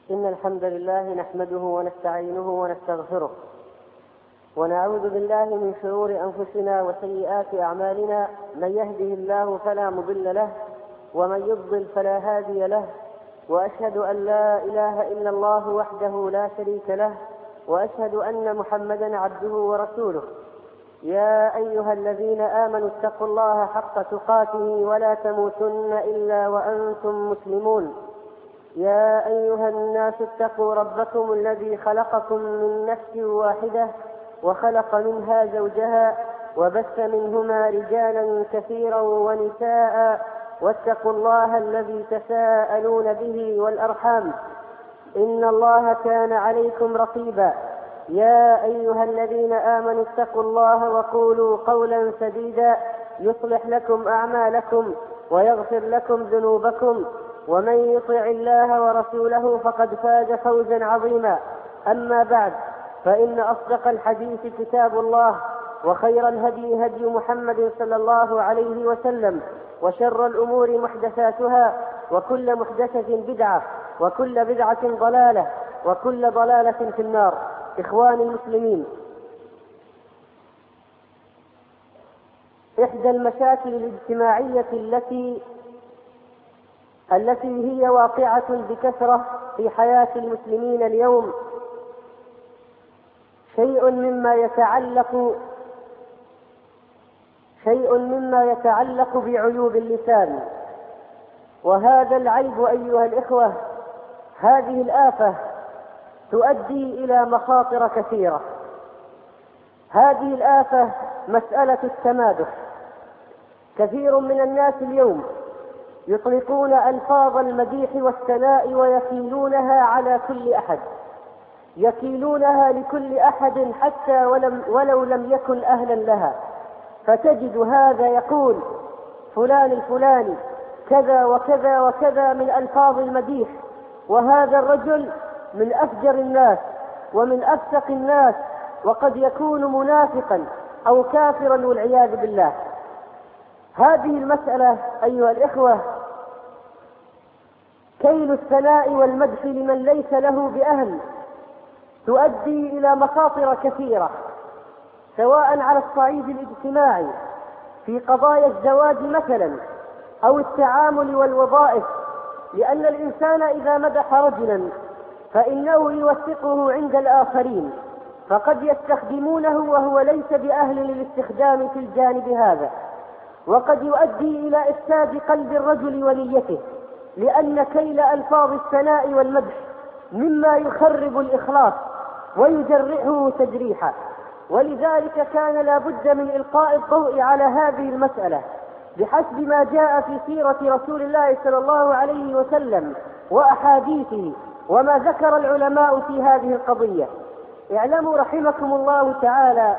إن الحمد لله نحمده ونستعينه ونستغفره ونعوذ بالله من شرور أنفسنا وسيئات أعمالنا. من يهده الله فلا مضل له ومن يضلل فلا هادي له، وأشهد أن لا إله إلا الله وحده لا شريك له، وأشهد أن محمدا عبده ورسوله. يا أيها الذين آمنوا اتقوا الله حق تقاته ولا تموتن إلا وأنتم مسلمون. يا أيها الناس اتقوا ربكم الذي خلقكم من نفس واحدة وخلق منها زوجها وبث منهما رجالا كثيرا ونساء، واتقوا الله الذي تساءلون به والأرحام إن الله كان عليكم رقيبا. يا أيها الذين آمنوا اتقوا الله وقولوا قولا سديدا يصلح لكم أعمالكم ويغفر لكم ذنوبكم، ومن يطع الله ورسوله فقد فاز فوزا عظيما. أما بعد، فإن أصدق الحديث كتاب الله، وخير الهدي هدي محمد صلى الله عليه وسلم، وشر الأمور محدثاتها، وكل محدثة بدعة، وكل بدعة ضلالة، وكل ضلالة في النار. إخواني المسلمين، إحدى المشاكل الاجتماعية التي هي واقعة بكثرة في حياة المسلمين اليوم شيء مما يتعلق بعيوب اللسان. وهذا العيب أيها الإخوة، هذه الآفة تؤدي إلى مخاطر كثيرة. هذه الآفة مسألة التمادح. كثير من الناس اليوم يطلقون ألفاظ المديح والثناء ويكيلونها على كل أحد، يكيلونها لكل أحد حتى ولو لم يكن أهلا لها. فتجد هذا يقول فلان الفلاني كذا وكذا وكذا من ألفاظ المديح، وهذا الرجل من أفجر الناس ومن أفسق الناس، وقد يكون منافقا أو كافرا والعياذ بالله. هذه المسألة أيها الإخوة، كيل الثناء والمدح لمن ليس له بأهل، تؤدي إلى مخاطر كثيرة، سواء على الصعيد الاجتماعي في قضايا الزواج مثلا، أو التعامل والوظائف. لأن الإنسان إذا مدح رجلا فإنه يوثقه عند الآخرين، فقد يستخدمونه وهو ليس بأهل للاستخدام في الجانب هذا، وقد يؤدي إلى إفساد قلب الرجل ونيته، لأن كيل ألفاظ الثناء والمدح مما يخرب الإخلاص ويجرحه تجريحا. ولذلك كان لا بد من إلقاء الضوء على هذه المسألة بحسب ما جاء في سيرة رسول الله صلى الله عليه وسلم وأحاديثه، وما ذكر العلماء في هذه القضية. اعلموا رحمكم الله تعالى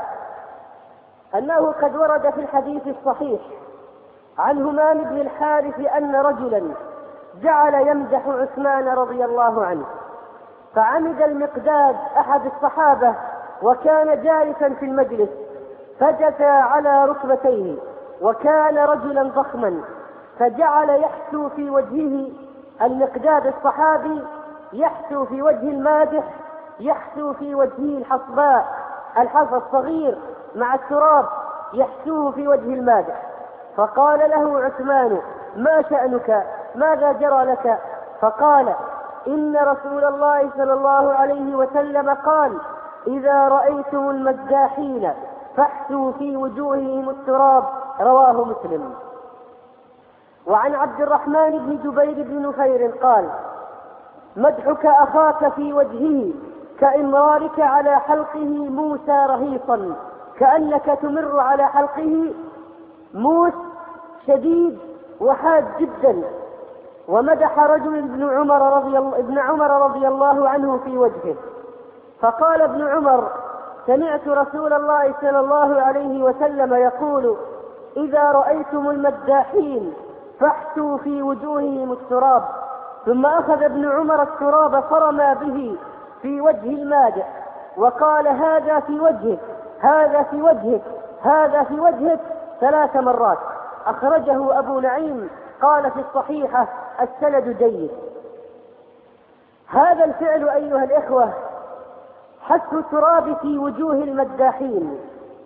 أنه قد ورد في الحديث الصحيح عن همام بن الحارث أن رجلا جعل يمدح عثمان رضي الله عنه، فعمد المقداد أحد الصحابة وكان جالسا في المجلس، فجثى على ركبتيه، وكان رجلا ضخما، فجعل يحثو في وجهه المقداد الصحابي، يحثو في وجه المادح، يحثو في وجهه الحصى الصغير مع التراب، يحثوه في وجه المادح. فقال له عثمان: ما شأنك؟ ماذا جرى لك؟ فقال: إن رسول الله صلى الله عليه وسلم قال: إذا رأيتم المداحين فاحثوا في وجوههم التراب. رواه مسلم. وعن عبد الرحمن بن جبير بن نفير قال: مدحك أخاك في وجهه كإمرارك على حلقه موسى رهيصا، كأنك تمر على حلقه موس شديد وحاد جدا. ومدح رجل ابن عمر رضي الله عنه في وجهه، فقال ابن عمر: سمعت رسول الله صلى الله عليه وسلم يقول: إذا رأيتم المداحين فاحثوا في وجوههم التراب. ثم أخذ ابن عمر التراب فرمى به في وجه المادح، وقال: هذا في وجهك، هذا في وجهك، هذا في وجهك 3 مرات. أخرجه أبو نعيم، قال في الصحيحة: السند جيد. هذا الفعل أيها الإخوة حث التراب في وجوه المداحين،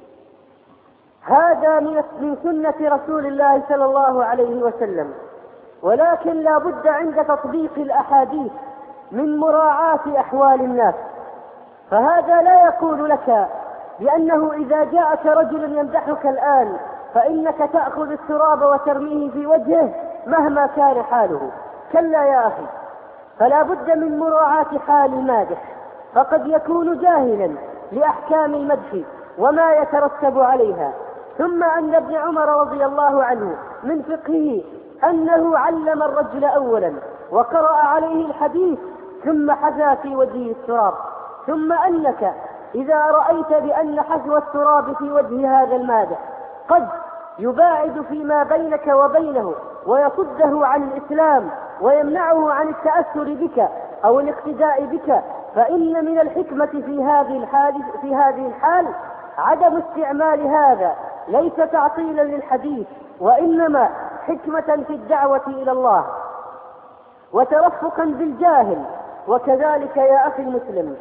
هذا من سنة رسول الله صلى الله عليه وسلم، ولكن لا بد عند تطبيق الأحاديث من مراعاة أحوال الناس. فهذا لا يقول لك بأنه إذا جاءك رجل يمدحك الآن فإنك تأخذ التراب وترميه في وجهه مهما كان حاله، كلا يا أخي، فلا بد من مراعاة حال المادح، فقد يكون جاهلا لأحكام المدح وما يترتب عليها. ثم أن ابن عمر رضي الله عنه من فقهه أنه علم الرجل أولا وقرأ عليه الحديث ثم حذا في وجهه التراب. ثم أنك إذا رأيت بأن حذو التراب في وجه هذا المادح قد يباعد فيما بينك وبينه ويصده عن الإسلام ويمنعه عن التأثر بك أو الاقتداء بك، فإن من الحكمة في هذه الحال عدم استعمال هذا، ليس تعطيلا للحديث وإنما حكمة في الدعوة إلى الله وترفقا بالجاهل. وكذلك يا أخي المسلم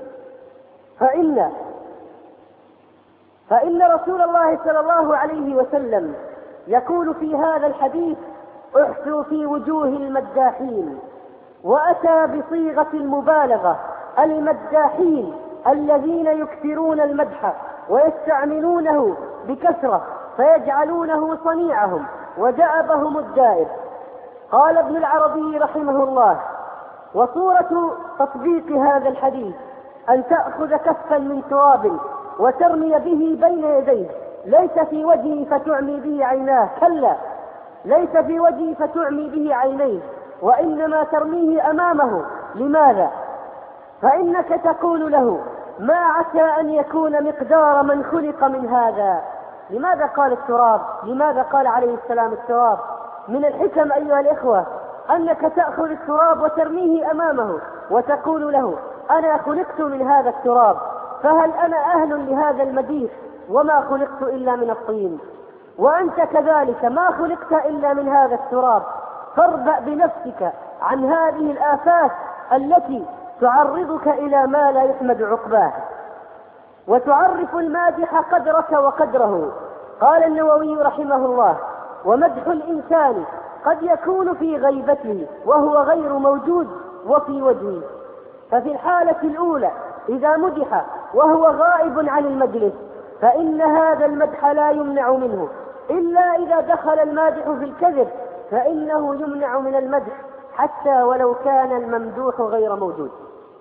فإن رسول الله صلى الله عليه وسلم يقول في هذا الحديث: احثوا في وجوه المداحين، وأتى بصيغة المبالغة، المداحين الذين يكثرون المدح ويستعملونه بكثرة فيجعلونه صنيعهم ودأبهم الدائر. قال ابن العربي رحمه الله: وصورة تطبيق هذا الحديث أن تأخذ كفا من تراب وترمي به بين يديه، ليس في وجهه فتعمي به عيناه، كلا، ليس في وجهه فتعمي به عينيه، وإنما ترميه أمامه. لماذا؟ فإنك تقول له: ما عسى أن يكون مقدار من خلق من هذا. لماذا قال التراب؟ لماذا قال عليه السلام التراب؟ من الحكم أيها الإخوة أنك تأخذ التراب وترميه أمامه وتقول له: أنا خلقت من هذا التراب، فهل أنا أهل لهذا المديح وما خلقت إلا من الطين؟ وأنت كذلك ما خلقت إلا من هذا التراب، فاربأ بنفسك عن هذه الآفات التي تعرضك إلى ما لا يحمد عقباه، وتعرف المادح قدرك وقدره. قال النووي رحمه الله: ومدح الإنسان قد يكون في غيبته وهو غير موجود وفي وجهه. ففي الحالة الأولى إذا مدح وهو غائب عن المجلس فإن هذا المدح لا يمنع منه، إلا إذا دخل المادح في الكذب فإنه يمنع من المدح حتى ولو كان الممدوح غير موجود،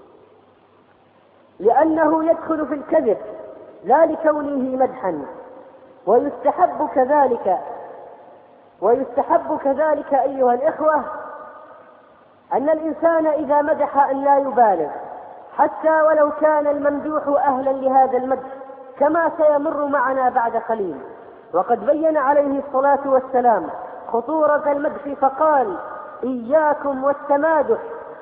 لأنه يدخل في الكذب لا لكونه مدحا. ويستحب كذلك أيها الإخوة أن الإنسان إذا مدح أن لا يبالغ حتى ولو كان الممدوح أهلا لهذا المدح، كما سيمر معنا بعد قليل. وقد بين عليه الصلاة والسلام خطورة المدح فقال: إياكم والتمادح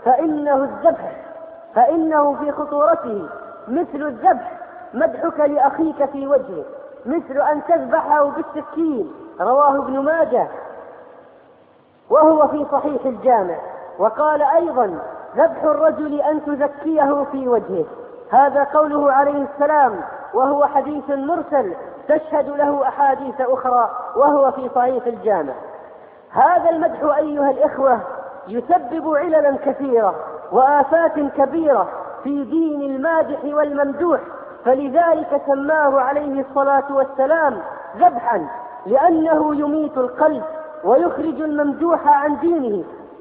فإنه في خطورته مثل الذبح، مدحك لأخيك في وجهه مثل أن تذبحه بالسكين، رواه ابن ماجه وهو في صحيح الجامع. وقال أيضا: ذبح الرجل أن تزكيه في وجهه، هذا قوله عليه السلام، وهو حديث مرسل تشهد له أحاديث أخرى وهو في صحيح الجامع. هذا المدح أيها الإخوة يسبب عللا كثيرة وآفات كبيرة في دين المادح والممدوح، فلذلك سماه عليه الصلاة والسلام ذبحا، لأنه يميت القلب ويخرج الممدوح عن دينه.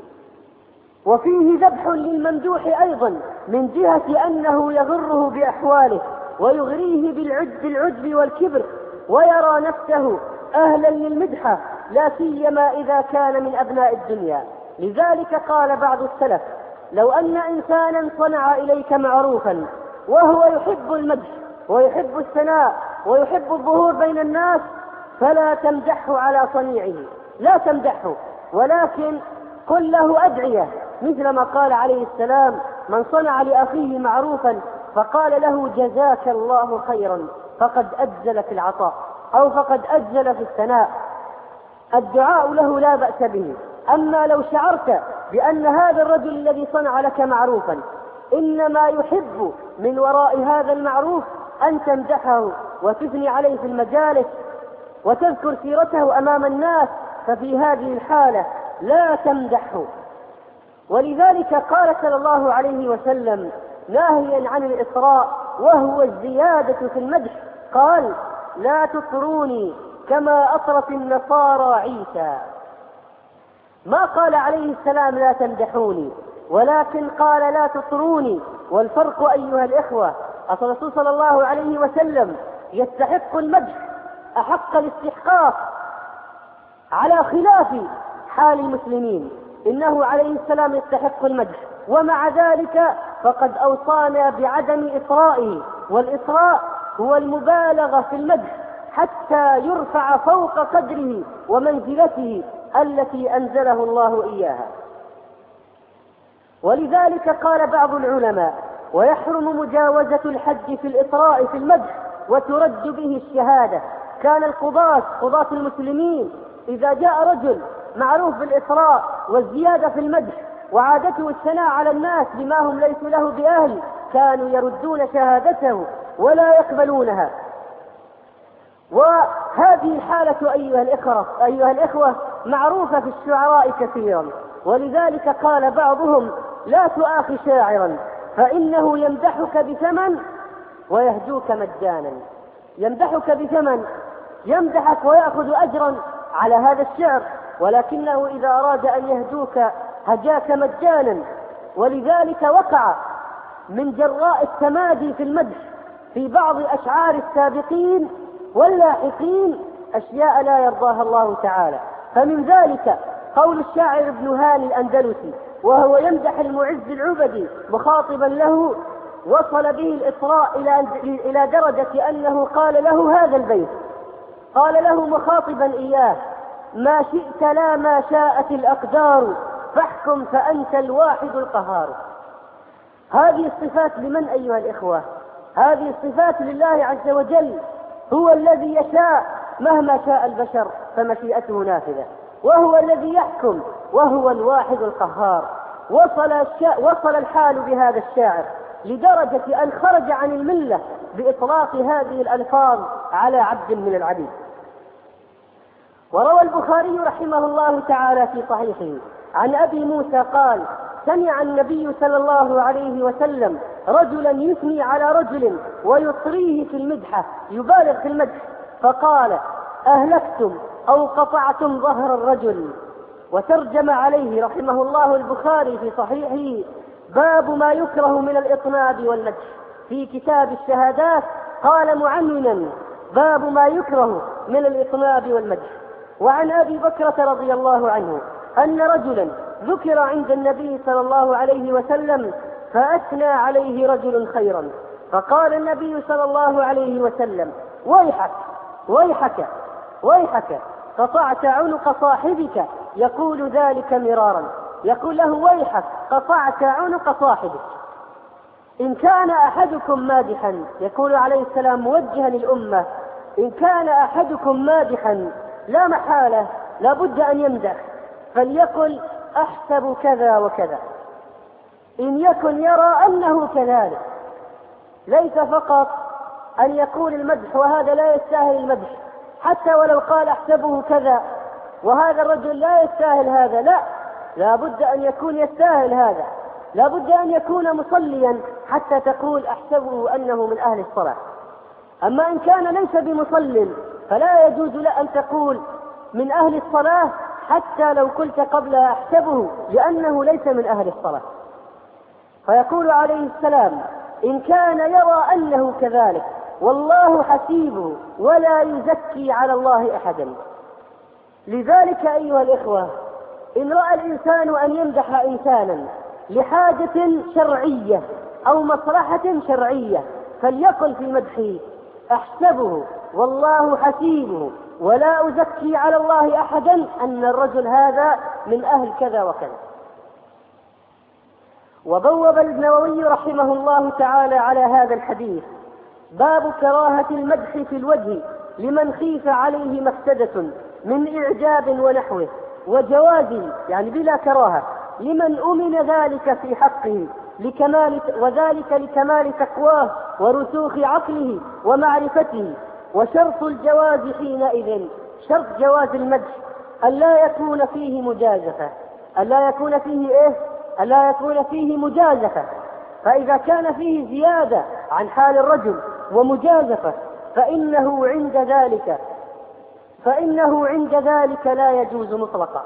وفيه ذبح للممدوح أيضا من جهة أنه يغره بأحواله ويغريه بالعجب والكبر، ويرى نفسه أهلا للمدحة، لا سيما إذا كان من أبناء الدنيا. لذلك قال بعض السلف: لو أن إنسانا صنع إليك معروفا وهو يحب المدح ويحب الثناء ويحب الظهور بين الناس فلا تمدحه على صنيعه، لا تمدحه، ولكن قل له أدعية، مثل ما قال عليه السلام: من صنع لأخيه معروفا فقال له جزاك الله خيرا فقد أجزل في العطاء أو فقد أجزل في الثناء. الدعاء له لا بأس به. أما لو شعرت بأن هذا الرجل الذي صنع لك معروفا إنما يحب من وراء هذا المعروف أن تمدحه وتثني عليه في المجالس وتذكر سيرته أمام الناس، ففي هذه الحالة لا تمدحه. ولذلك قال صلى الله عليه وسلم ناهيا عن الإطراء وهو الزيادة في المدح، قال: لا تطروني كما أطرت النصارى عيسى. ما قال عليه السلام لا تمدحوني، ولكن قال لا تطروني. والفرق أيها الإخوة، الرسول صلى الله عليه وسلم يستحق المدح أحق الاستحقاق على خلاف حال المسلمين، إنه عليه السلام يستحق المدح، ومع ذلك فقد أوصانا بعدم إطرائه. والإطراء هو المبالغة في المدح حتى يرفع فوق قدره ومنزلته التي أنزله الله إياها. ولذلك قال بعض العلماء: ويحرم مجاوزة الحد في الإطراء في المدح وترد به الشهادة. كان قضاة المسلمين إذا جاء رجل معروف بالإطراء والزيادة في المدح وعادته الثناء على الناس بما هم ليسوا له بأهل، كانوا يردون شهادته ولا يقبلونها. وهذه الحالة أيها الإخوة معروفة في الشعراء كثيرا. ولذلك قال بعضهم: لا تؤاخي شاعرا فإنه يمدحك بثمن ويهجوك مجانا. يمدحك بثمن، يمدحك ويأخذ أجرا على هذا الشعر، ولكنه إذا أراد أن يهجوك هجاك مجانا. ولذلك وقع من جراء التمادي في المدح في بعض أشعار السابقين واللاحقين أشياء لا يرضاها الله تعالى. فمن ذلك قول الشاعر ابن هاني الأندلسي وهو يمدح المعز العبدي مخاطبا له، وصل به الإطراء إلى درجة أنه قال له هذا البيت، قال له مخاطبا إياه: ما شئت لا ما شاءت الأقدار فاحكم فأنت الواحد القهار. هذه الصفات لمن أيها الإخوة؟ هذه الصفات لله عز وجل، هو الذي يشاء مهما شاء البشر فمشيئته نافذة، وهو الذي يحكم، وهو الواحد القهار. وصل الحال بهذا الشاعر لدرجة أن خرج عن الملة بإطلاق هذه الألفاظ على عبد من العبيد. وروى البخاري رحمه الله تعالى في صحيحه عن أبي موسى قال: سمع النبي صلى الله عليه وسلم رجلا يثني على رجل ويطريه في المدحة، يبالغ في المدح، فقال: أهلكتم أو قطعتم ظهر الرجل. وترجم عليه رحمه الله البخاري في صحيحه: باب ما يكره من الإطناب والمدح. في كتاب الشهادات قال معنونا: باب ما يكره من الإطناب والمدح. وعن أبي بكرة رضي الله عنه أن رجلا ذكر عند النبي صلى الله عليه وسلم فأثنى عليه رجل خيرا، فقال النبي صلى الله عليه وسلم: ويحك ويحك ويحك، قطعت عنق صاحبك. يقول ذلك مرارا، يقول له: ويحك قطعت عنق صاحبك. إن كان أحدكم مادحا، يقول عليه السلام موجها للأمة: إن كان أحدكم مادحا لا محالة لابد أن يمدح، فليقل: أحسب كذا وكذا، إن يكن يرى أنه كذلك. ليس فقط أن يقول المدح وهذا لا يستاهل المدح، حتى ولو قال أحسبه كذا وهذا الرجل لا يستاهل هذا، لا، لابد أن يكون يستاهل هذا، لابد أن يكون مصليا حتى تقول أحسبه أنه من أهل الصلاة. أما إن كان ليس بمصل فلا يجوز له أن تقول من أهل الصلاة حتى لو قلت قبل أحسبه، لأنه ليس من أهل الصلاة. فيقول عليه السلام: إن كان يرى أنه كذلك والله حسيبه ولا يزكي على الله أحدا. لذلك أيها الإخوة، إن رأى الإنسان أن يمدح إنسانا لحاجة شرعية أو مصلحة شرعية فليقل في مدحه: أحسبه والله حسيبه ولا أزكي على الله أحدا أن الرجل هذا من أهل كذا وكذا. وبوب النووي رحمه الله تعالى على هذا الحديث باب كراهة المدح في الوجه لمن خيف عليه مفسدة من إعجاب ونحوه، وجوازه يعني بلا كراهة لمن أمن ذلك في حقه، وذلك لكمال تقواه ورسوخ عقله ومعرفته. وشرط الجواز حينئذ، شرط جواز المدح ألا يكون فيه مجازفة، ألا يكون فيه مجازفة. فإذا كان فيه زيادة عن حال الرجل ومجازفة فإنه عند ذلك لا يجوز مطلقا.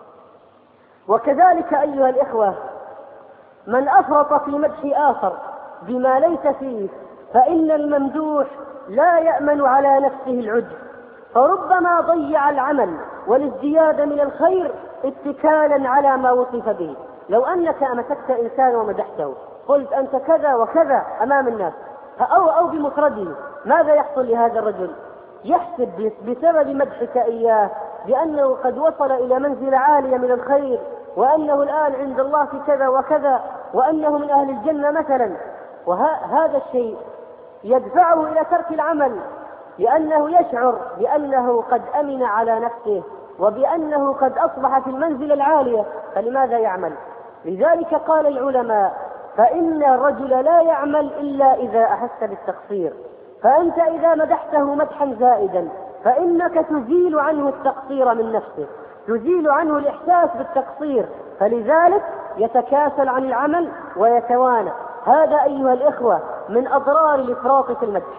وكذلك أيها الإخوة من أفرط في مدح آخر بما ليس فيه فإن الممدوح لا يأمن على نفسه العجب، فربما ضيع العمل والازدياد من الخير اتكالا على ما وصف به. لو أنك أمسكت إنسان ومدحته قلت أنت كذا وكذا أمام الناس أو بمفرده، ماذا يحصل لهذا الرجل؟ يحسب بسبب مدحك إياه بأنه قد وصل إلى منزلة عالية من الخير، وأنه الآن عند الله في كذا وكذا، وأنه من أهل الجنة مثلا. وهذا الشيء يدفعه إلى ترك العمل، لأنه يشعر بأنه قد أمن على نفسه وبأنه قد أصبح في المنزلة العالية، فلماذا يعمل؟ لذلك قال العلماء فإن الرجل لا يعمل إلا إذا أحس بالتقصير. فأنت إذا مدحته مدحا زائدا فإنك تزيل عنه التقصير من نفسه، تزيل عنه الإحساس بالتقصير، فلذلك يتكاسل عن العمل ويتوانى. هذا أيها الإخوة من أضرار الإفراط في المدح.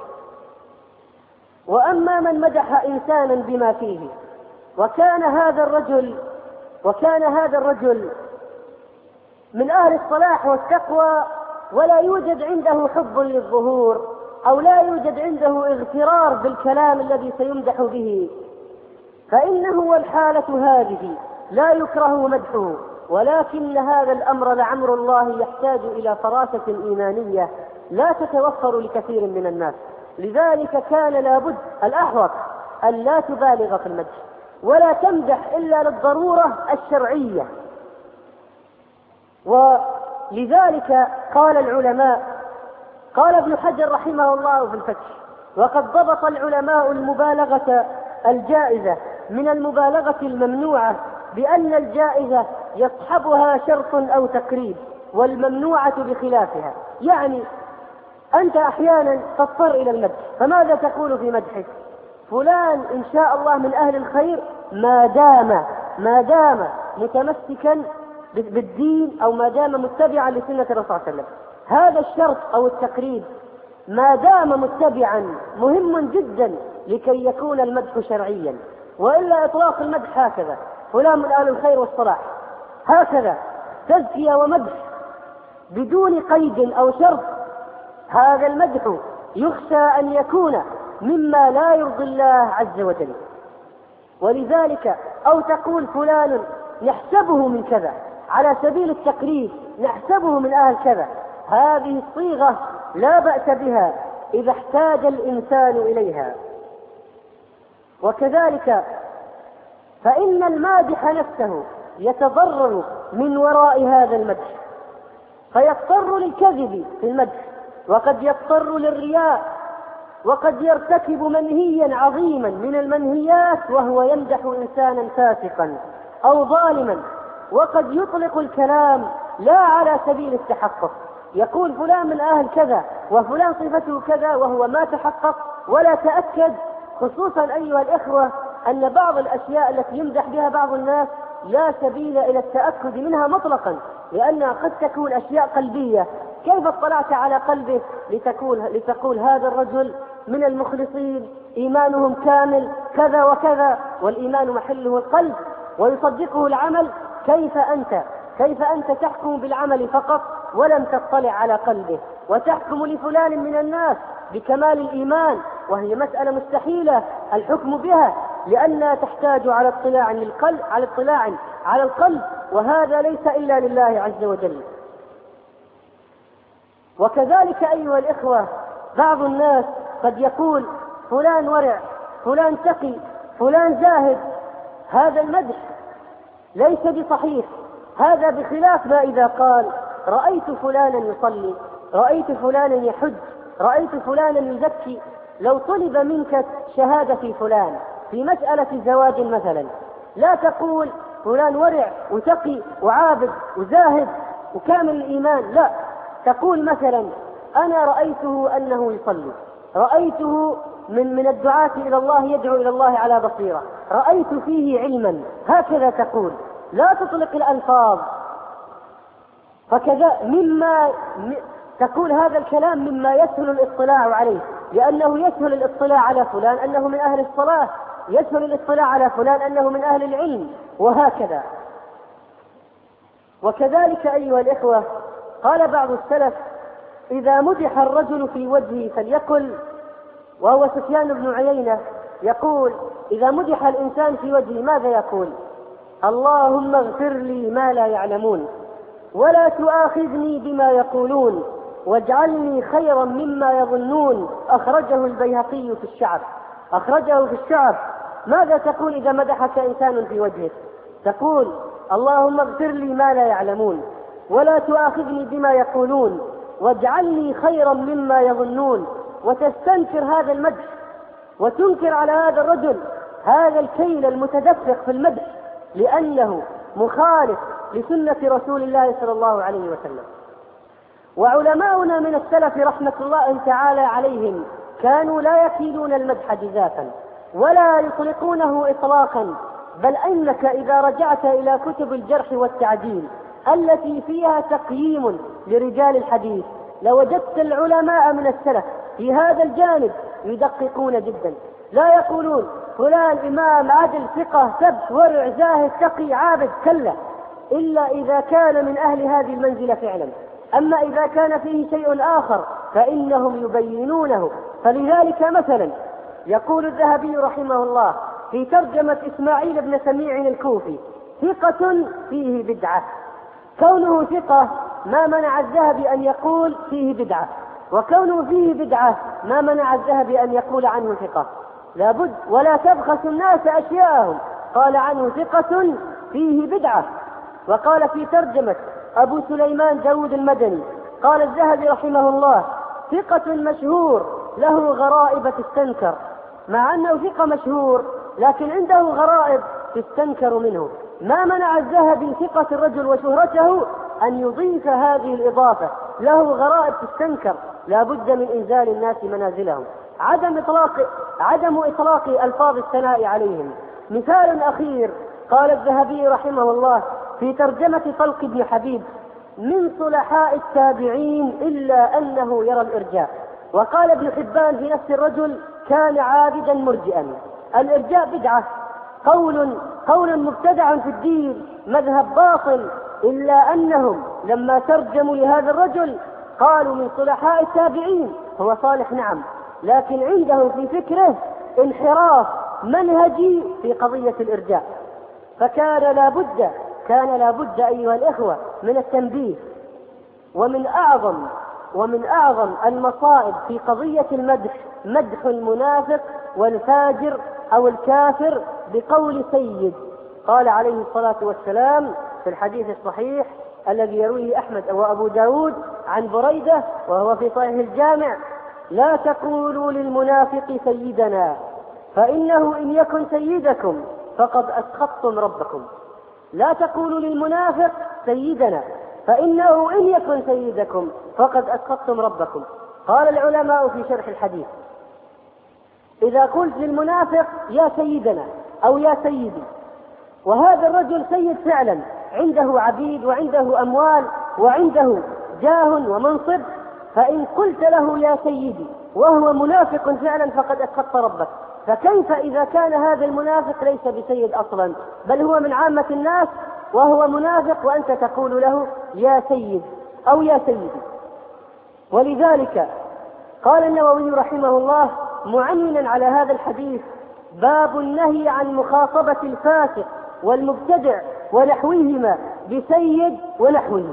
وأما من مدح إنسانا بما فيه وكان هذا الرجل من أهل الصلاح والتقوى ولا يوجد عنده حب للظهور أو لا يوجد عنده اغترار بالكلام الذي سيمدح به، فإنه والحالة هذه لا يكره مدحه، ولكن هذا الأمر لعمر الله يحتاج إلى فراسة إيمانية لا تتوفر لكثير من الناس. لذلك كان لابد الأحوط أن لا تبالغ في المدح ولا تمدح إلا للضرورة الشرعية. ولذلك قال العلماء، قال ابن حجر رحمه الله في الفتح: وقد ضبط العلماء المبالغة الجائزة من المبالغة الممنوعة بأن الجائزة يصحبها شرط أو تقريب والممنوعة بخلافها. يعني أنت أحيانا تضطر إلى المدح، فماذا تقول في مدحك؟ فلان إن شاء الله من أهل الخير ما دام متمسكا بالدين أو ما دام متبعا لسنة الرسول صلى الله عليه وسلم. هذا الشرط أو التقريب ما دام متبعا مهم جدا لكي يكون المدح شرعيا، وإلا إطلاق المدح هكذا فلان من أهل الخير والصلاح هكذا تزكية ومدح بدون قيد أو شرط، هذا المدح يخشى أن يكون مما لا يرضي الله عز وجل. ولذلك أو تقول فلان نحسبه من كذا على سبيل التقريب، نحسبه من أهل كذا، هذه الصيغة لا بأس بها إذا احتاج الإنسان إليها. وكذلك فإن المادح نفسه يتضرر من وراء هذا المدح، فيضطر للكذب في المدح، وقد يضطر للرياء، وقد يرتكب منهيا عظيما من المنهيات وهو يمدح إنسانا فاسقا أو ظالما، وقد يطلق الكلام لا على سبيل التحقق، يقول فلان من أهل كذا وفلان صفته كذا وهو ما تحقق ولا تأكد. خصوصا أيها الإخوة أن بعض الأشياء التي يمدح بها بعض الناس لا سبيل إلى التأكد منها مطلقا، لأنها قد تكون أشياء قلبية. كيف اطلعت على قلبه لتقول هذا الرجل من المخلصين إيمانهم كامل كذا وكذا، والإيمان محله القلب ويصدقه العمل؟ كيف أنت تحكم بالعمل فقط ولم تطلع على قلبه، وتحكم لفلان من الناس بكمال الإيمان، وهي مسألة مستحيلة الحكم بها، لأنها تحتاج على اطلاع على القلب، وهذا ليس إلا لله عز وجل. وكذلك أيها الإخوة بعض الناس قد يقول فلان ورع، فلان تقي، فلان زاهد. هذا المدح ليس بصحيح، هذا بخلاف ما إذا قال رأيت فلانا يصلي، رأيت فلانا يحج، رأيت فلانا يزكي. لو طلب منك شهادة فلان في مسألة زواج مثلا، لا تقول فلان ورع وتقي وعابد وزاهد وكامل الإيمان، لا، تقول مثلا أنا رأيته أنه يصلي، رأيته من الدعاة إلى الله يدعو إلى الله على بصيرة، رأيت فيه علما، هكذا تقول، لا تطلق الألفاظ. فكذا تقول هذا الكلام مما يسهل الاطلاع عليه، لأنه يسهل الاطلاع على فلان أنه من أهل الصلاة، يسهل الاطلاع على فلان أنه من أهل العلم، وهكذا. وكذلك أيها الإخوة قال بعض السلف إذا مدح الرجل في وجهه فليقل، وهو سفيان بن عيينة يقول إذا مدح الإنسان في وجهه ماذا يقول؟ اللهم اغفر لي ما لا يعلمون ولا تؤاخذني بما يقولون واجعلني خيرا مما يظنون. أخرجه البيهقي في الشعب. أخرجه في الشعب. ماذا تقول إذا مدحك إنسان في وجهك؟ تقول اللهم اغفر لي ما لا يعلمون ولا تؤاخذني بما يقولون واجعلني خيرا مما يظنون، وتستنكر هذا المدح وتنكر على هذا الرجل هذا الكيل المتدفق في المدح لأنه مخالف لسنة رسول الله صلى الله عليه وسلم. وعلماؤنا من السلف رحمة الله تعالى عليهم كانوا لا يكيلون المدح جزافا ولا يطلقونه إطلاقا، بل إنك إذا رجعت إلى كتب الجرح والتعديل التي فيها تقييم لرجال الحديث لوجدت العلماء من السلف في هذا الجانب يدققون جدا، لا يقولون فلان إمام عدل ثقة ثبت ورع زاهد تقي عابد، كلا، إلا إذا كان من أهل هذه المنزلة فعلا. أما إذا كان فيه شيء آخر فإنهم يبينونه. فلذلك مثلا يقول الذهبي رحمه الله في ترجمة إسماعيل بن سميع الكوفي ثقة فيه بدعة. كونه ثقة ما منع الذهبي أن يقول فيه بدعة، وكونه فيه بدعة ما منع الذهبي أن يقول عنه ثقة. لابد ولا تبخسوا الناس أشياءهم، قال عنه ثقة فيه بدعة. وقال في ترجمة أبو سليمان داود المدني قال الذهبي رحمه الله ثقة مشهور له غرائب تستنكر، مع أنه ثقة مشهور لكن عنده غرائب تستنكر منه. ما منع الذهبي ثقة الرجل وشهرته أن يضيف هذه الإضافة، له غرائب تستنكر، لا بد من إنزال الناس منازلهم، عدم إطلاق ألفاظ الثناء عليهم. مثال أخير قال الذهبي رحمه الله في ترجمة طلق بن حبيب من صلحاء التابعين إلا أنه يرى الإرجاء. وقال ابن حبان في نفس الرجل كان عابدا مرجئا. الإرجاء بدعة، قول مبتدع في الدين، مذهب باطل، إلا أنهم لما ترجموا لهذا الرجل قالوا من صلحاء التابعين، هو صالح نعم، لكن عنده في فكره انحراف منهجي في قضية الإرجاء. فكان لا بد أيها الإخوة من التنبيه. ومن أعظم المصائب في قضية المدح مدح المنافق والفاجر أو الكافر بقول سيد. قال عليه الصلاة والسلام في الحديث الصحيح الذي يرويه أحمد وأبو داود عن بريدة وهو في صحيح الجامع: لا تقولوا للمنافق سيدنا فإنه إن يكن سيدكم فقد أسخطتم ربكم. لا تقولوا للمنافق سيدنا فإنه إن يكن سيدكم فقد أسخطتم ربكم. قال العلماء في شرح الحديث: إذا قلت للمنافق يا سيدنا أو يا سيدي، وهذا الرجل سيد فعلا، عنده عبيد وعنده أموال وعنده جاه ومنصب، فإن قلت له يا سيدي وهو منافق فعلا فقد أسخطت ربك. فكيف إذا كان هذا المنافق ليس بسيد أصلا بل هو من عامة الناس وهو منافق وأنت تقول له يا سيد أو يا سيدي؟ ولذلك قال النووي رحمه الله معنينا على هذا الحديث: باب النهي عن مخاطبة الفاسق والمبتدع ونحوهما بسيد ونحوه.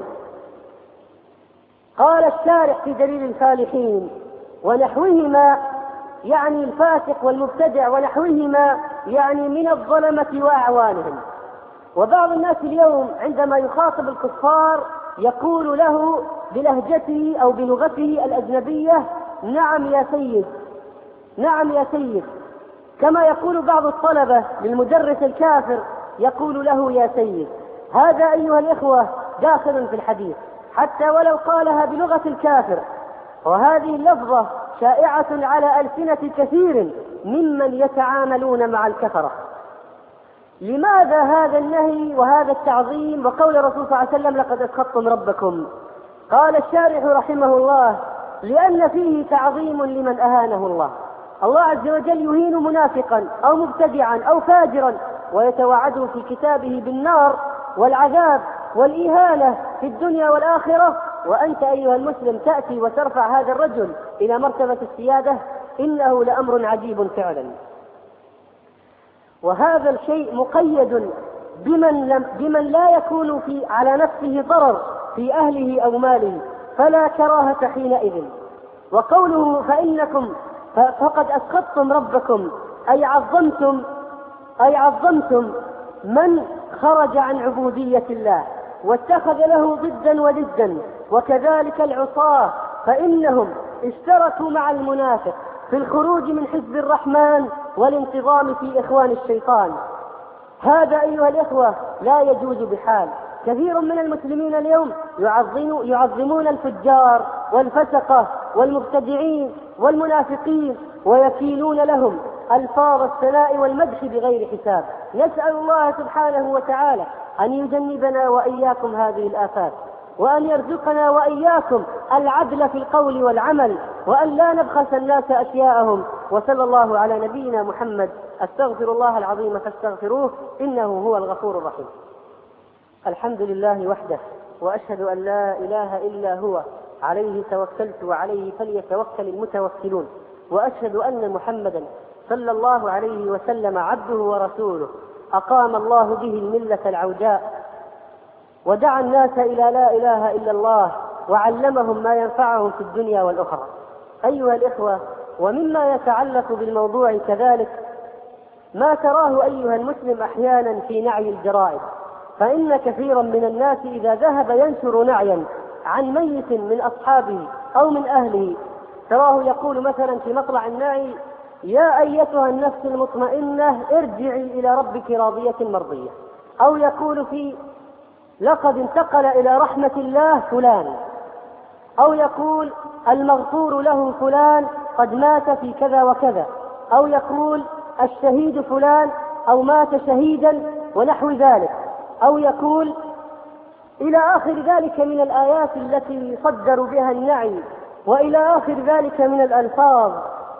قال الشارح في دليل الفالحين: ونحوهما يعني الفاسق والمبتدع، ونحوهما يعني من الظلمة وأعوانهم. وبعض الناس اليوم عندما يخاطب الكفار يقول له بلهجته أو بلغته الأجنبية: نعم يا سيد، نعم يا سيد، كما يقول بعض الطلبة للمدرس الكافر يقول له يا سيد. هذا أيها الإخوة داخل في الحديث، حتى ولو قالها بلغة الكافر. وهذه اللفظة شائعة على ألسنة كثير ممن يتعاملون مع الكفرة. لماذا هذا النهي وهذا التعظيم وقول الرسول صلى الله عليه وسلم لقد أسخطتم ربكم؟ قال الشارح رحمه الله: لأن فيه تعظيم لمن أهانه الله. الله عز وجل يهين منافقا أو مبتدعا أو فاجرا ويتوعده في كتابه بالنار والعذاب والإهانة في الدنيا والآخرة، وأنت أيها المسلم تأتي وترفع هذا الرجل إلى مرتبة السيادة. إنه لأمر عجيب فعلا. وهذا الشيء مقيد بمن لا يكون على نفسه ضرر في أهله أو ماله، فلا كراهة حينئذ. وقوله فإنكم فقد أسخطتم ربكم أي عظمتم من خرج عن عبودية الله واتخذ له ضدا ولدا. وكذلك العصاة فإنهم اشتركوا مع المنافق في الخروج من حزب الرحمن والانتظام في إخوان الشيطان. هذا أيها الإخوة لا يجوز بحال. كثير من المسلمين اليوم يعظمون الفجار والفسقة والمبتدعين والمنافقين ويكيلون لهم ألفاظ الثناء والمدح بغير حساب. نسأل الله سبحانه وتعالى أن يجنبنا وإياكم هذه الآفات، وأن يرزقنا وإياكم العدل في القول والعمل، وأن لا نبخس الناس أشياءهم. وصلى الله على نبينا محمد. أستغفر الله العظيم فاستغفروه إنه هو الغفور الرحيم. الحمد لله وحده، وأشهد أن لا إله إلا هو عليه توكلت وعليه فليتوكل المتوكلون. وأشهد أن محمدا صلى الله عليه وسلم عبده ورسوله، أقام الله به الملة العوجاء ودعا الناس إلى لا إله إلا الله وعلمهم ما ينفعهم في الدنيا والأخرى. أيها الإخوة، ومما يتعلق بالموضوع كذلك ما تراه أيها المسلم أحيانا في نعي الجرائد. فإن كثيرا من الناس إذا ذهب ينشر نعيا عن ميت من أصحابه أو من أهله، تراه يقول مثلا في مطلع النعي: يا أيتها النفس المطمئنة ارجعي إلى ربك راضية مرضية. أو يقول في لقد انتقل إلى رحمة الله فلان. أو يقول المغفور له فلان قد مات في كذا وكذا. أو يقول الشهيد فلان أو مات شهيدا ونحو ذلك. أو يقول إلى آخر ذلك من الآيات التي صدروا بها النعي، وإلى آخر ذلك من الألفاظ.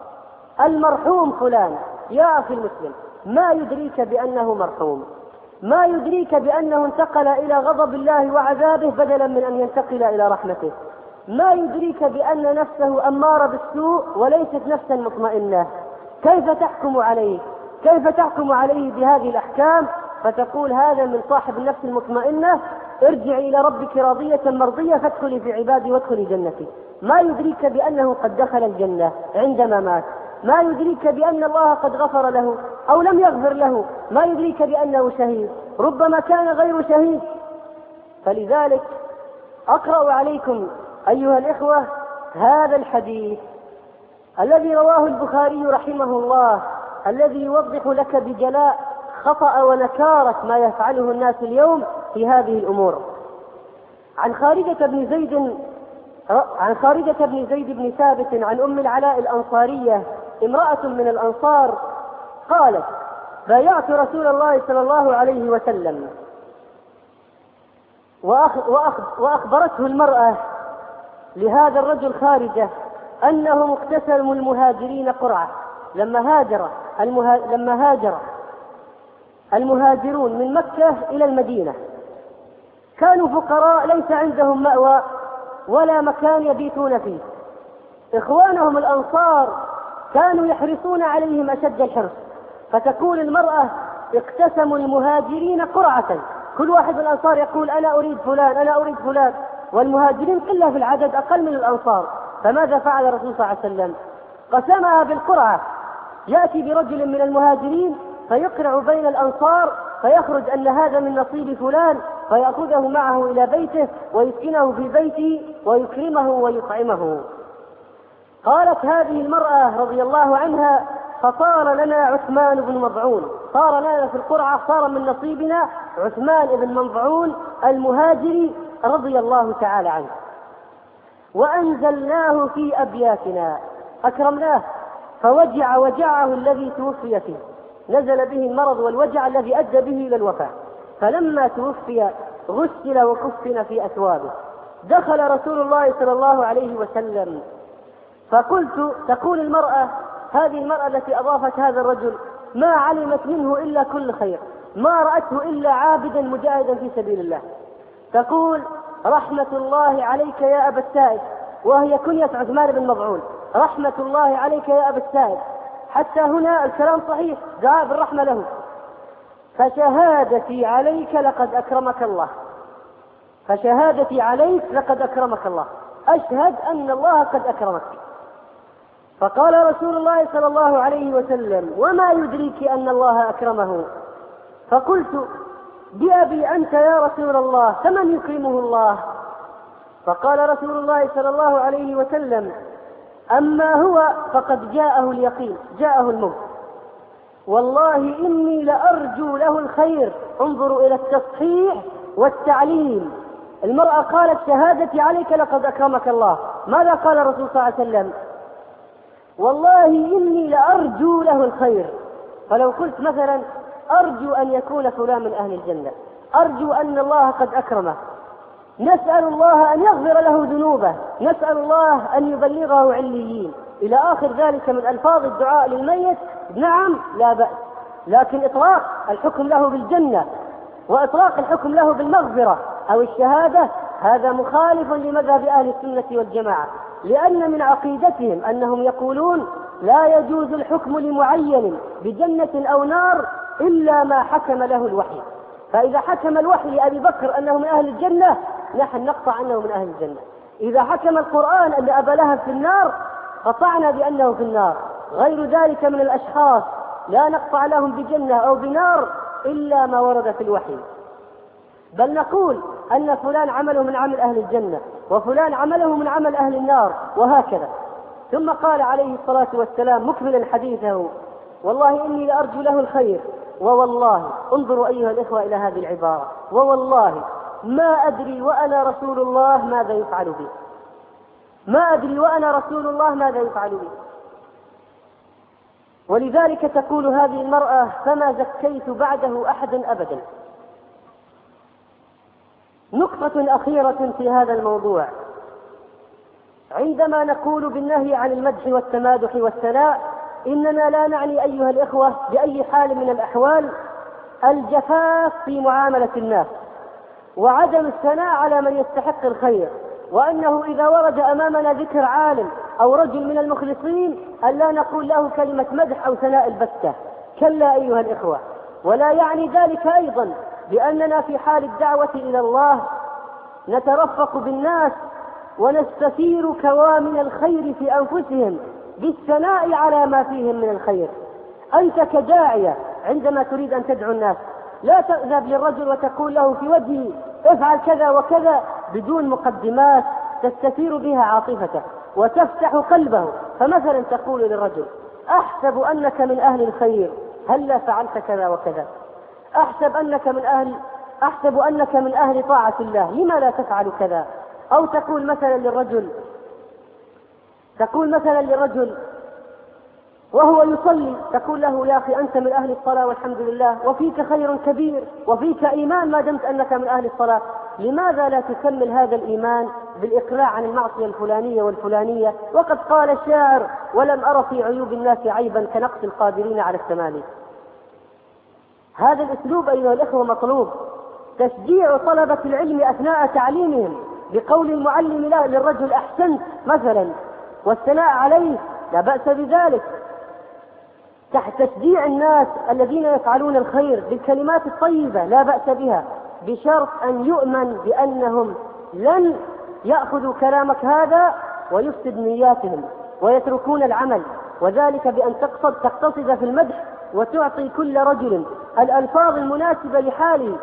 المرحوم فلان. يا أخي المسلم، ما يدريك بأنه مرحوم؟ ما يدريك بأنه انتقل إلى غضب الله وعذابه بدلا من أن ينتقل إلى رحمته؟ ما يدريك بأن نفسه أمارة بالسوء وليست نفسا مطمئنة؟ كيف تحكم عليه؟ كيف تحكم عليه بهذه الأحكام فتقول هذا من صاحب النفس المطمئنة ارجعي إلى ربك راضية مرضية فادخلي في عبادي وادخلي جنتي؟ ما يدريك بأنه قد دخل الجنة عندما مات؟ ما يدريك بأن الله قد غفر له أو لم يغفر له؟ ما يدريك بأنه شهيد؟ ربما كان غير شهيد. فلذلك أقرأ عليكم أيها الإخوة هذا الحديث الذي رواه البخاري رحمه الله، الذي يوضح لك بجلاء خطأ ونكارة ما يفعله الناس اليوم في هذه الأمور. عن خارجة بن زيد بن ثابت عن أم العلاء الأنصارية امرأة من الأنصار قالت: بايعت رسول الله صلى الله عليه وسلم، وأخبرته المرأة لهذا الرجل خارجة أنهم اقتسموا المهاجرين قرعة. لما هاجر المهاجرون من مكة إلى المدينة كانوا فقراء ليس عندهم مأوى ولا مكان يبيتون فيه. إخوانهم الأنصار كانوا يحرصون عليهم أشد الحرص، فتكون المرأة اقتسموا المهاجرين قرعة، كل واحد من الأنصار يقول أنا أريد فلان أنا أريد فلان، والمهاجرين قلة في العدد أقل من الأنصار. فماذا فعل الرسول صلى الله عليه وسلم؟ قسمها بالقرعة. يأتي برجل من المهاجرين فيقرع بين الأنصار فيخرج أن هذا من نصيب فلان، فيأخذه معه إلى بيته ويسكنه في بيته ويكرمه ويطعمه. قالت هذه المرأة رضي الله عنها: فصار لنا عثمان بن مضعون، صار لنا في القرعة، صار من نصيبنا عثمان بن مضعون المهاجري رضي الله تعالى عنه. وأنزلناه في أبياتنا، أكرمناه فوجع وجعه الذي توفي فيه، نزل به المرض والوجع الذي أدى به إلى الوفاة. فلما توفي غسل وكفن في أثوابه. دخل رسول الله صلى الله عليه وسلم فقلت، تقول المرأة، هذه المرأة التي أضافت هذا الرجل ما علمت منه إلا كل خير، ما رأته إلا عابدا مجاهدا في سبيل الله، تقول رحمة الله عليك يا أبا السائب، وهي كنية عثمان بن مضعون، رحمة الله عليك يا أبا السائب. حتى هنا الكلام صحيح، دعاء بالرحمة له. فشهادتي عليك لقد أكرمك الله، فشهادتي عليك لقد أكرمك الله، أشهد أن الله قد أكرمك. فقال رسول الله صلى الله عليه وسلم وما يدريك أن الله أكرمه؟ فقلت بأبي أنت يا رسول الله، فمن يكرمه الله؟ فقال رسول الله صلى الله عليه وسلم أما هو فقد جاءه اليقين، جاءه الموت، والله إني لأرجو له الخير. انظروا إلى التصحيح والتعليم. المرأة قالت شهادتي عليك لقد أكرمك الله، ماذا قال الرسول صلى الله عليه وسلم؟ والله إني لأرجو له الخير. فلو قلت مثلا أرجو أن يكون فلان من أهل الجنة، أرجو أن الله قد أكرمه، نسأل الله أن يغفر له ذنوبه، نسأل الله أن يبلغه عليين، إلى آخر ذلك من ألفاظ الدعاء للميت، نعم لا بأس. لكن إطلاق الحكم له بالجنة وإطلاق الحكم له بالمغفرة أو الشهادة هذا مخالف لمذهب أهل السنة والجماعة، لأن من عقيدتهم أنهم يقولون لا يجوز الحكم لمعين بجنة أو نار إلا ما حكم له الوحي. فإذا حكم الوحي لأبي بكر أنه من أهل الجنة نحن نقطع أنه من أهل الجنة، إذا حكم القرآن أن أبا لهب في النار قطعنا بأنه في النار. غير ذلك من الأشخاص لا نقطع لهم بجنة أو بنار إلا ما ورد في الوحي، بل نقول أن فلان عمله من عمل أهل الجنة وفلان عمله من عمل أهل النار وهكذا. ثم قال عليه الصلاة والسلام مكملا حديثه والله إني لأرجو له الخير، ووالله، انظروا أيها الإخوة إلى هذه العبارة، ووالله ما أدري وأنا رسول الله ماذا يفعل بي، ما أدري وأنا رسول الله ماذا يفعل بي. ولذلك تقول هذه المرأة فما زكيت بعده أحدا أبدا. نقطة أخيرة في هذا الموضوع، عندما نقول بالنهي عن المدح والتمادح والثناء إننا لا نعني أيها الإخوة بأي حال من الأحوال الجفاف في معاملة الناس وعدم الثناء على من يستحق الخير، وأنه إذا ورد أمامنا ذكر عالم أو رجل من المخلصين أن لا نقول له كلمة مدح أو ثناء البتة، كلا أيها الإخوة. ولا يعني ذلك أيضا بأننا في حال الدعوة إلى الله نترفق بالناس ونستثير كوامن الخير في أنفسهم بالثناء على ما فيهم من الخير. أنت كداعية عندما تريد أن تدعو الناس لا تذهب للرجل وتقول له في وجهه افعل كذا وكذا بدون مقدمات تستثير بها عاطفته وتفتح قلبه. فمثلا تقول للرجل أحسب أنك من أهل الخير، هلا فعلت كذا وكذا، أحسب أنك من أهل طاعة الله، لما لا تفعل كذا. أو تقول مثلا للرجل وهو يصلي تقول له يا أخي أنت من أهل الصلاة والحمد لله وفيك خير كبير وفيك إيمان ما دمت أنك من أهل الصلاة، لماذا لا تكمل هذا الإيمان بالإقلاع عن المعصية الفلانية والفلانية؟ وقد قال الشاعر ولم أر في عيوب الناس عيبا كنقص القادرين على التمالي. هذا الأسلوب أيها الإخوة مطلوب، تشجيع طلبة العلم أثناء تعليمهم بقول المعلم للرجل أحسنت مثلا والثناء عليه لا بأس بذلك، تحت تشجيع الناس الذين يفعلون الخير بالكلمات الطيبة لا بأس بها، بشرط أن يؤمن بأنهم لن يأخذوا كلامك هذا ويفسد نياتهم ويتركون العمل، وذلك بأن تقتصد في المدح وتعطي كل رجل الألفاظ المناسبة لحاله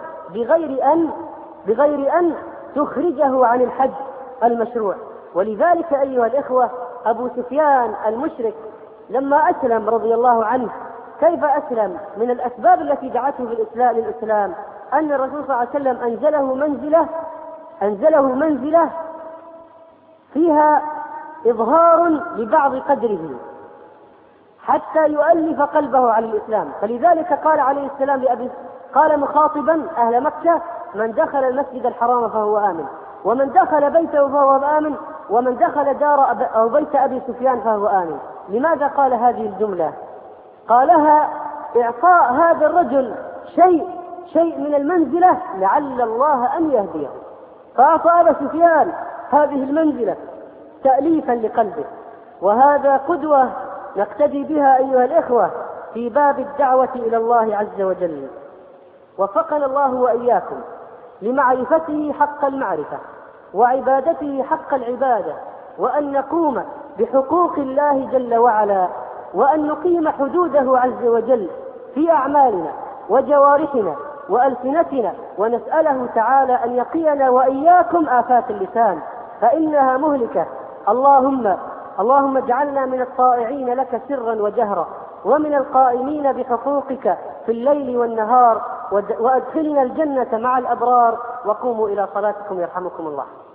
بغير أن تخرجه عن الحد المشروع. ولذلك أيها الإخوة أبو سفيان المشرك لما أسلم رضي الله عنه كيف أسلم؟ من الأسباب التي دعته للإسلام أن الرسول صلى الله عليه وسلم أنزله منزلة فيها إظهار لبعض قدره حتى يؤلف قلبه على الإسلام. فلذلك قال عليه السلام قال مخاطبا أهل مكة: من دخل المسجد الحرام فهو آمن، ومن دخل بيته فهو آمن، ومن دخل دار أو بيت أبي سفيان فهو آمن. لماذا قال هذه الجملة؟ قالها إعطاء هذا الرجل شيء من المنزلة لعل الله أن يهديه، فأعطى أبا سفيان هذه المنزلة تأليفا لقلبه. وهذا قدوة نقتدي بها أيها الإخوة في باب الدعوة إلى الله عز وجل. وفقنا الله وإياكم لمعرفته حق المعرفة وعبادته حق العبادة، وأن نقوم بحقوق الله جل وعلا، وأن نقيم حدوده عز وجل في أعمالنا وجوارحنا وألسنتنا، ونسأله تعالى أن يقينا وإياكم آفات اللسان فإنها مهلكة. اللهم اجعلنا من الطائعين لك سرا وجهرا، ومن القائمين بحقوقك في الليل والنهار، وأدخلنا الجنة مع الأبرار. وقوموا إلى صلاتكم يرحمكم الله.